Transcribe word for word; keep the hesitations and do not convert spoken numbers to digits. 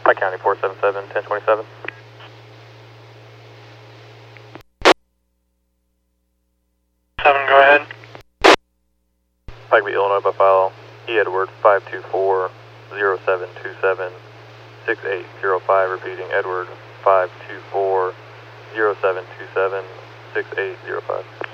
Pike County four seven seven, ten twenty-seven. seven, go ahead. Pike B, Illinois, by file, E. Edward five two four, zero seven two seven, six eight zero five, repeating Edward five two four, zero seven two seven, six eight zero five.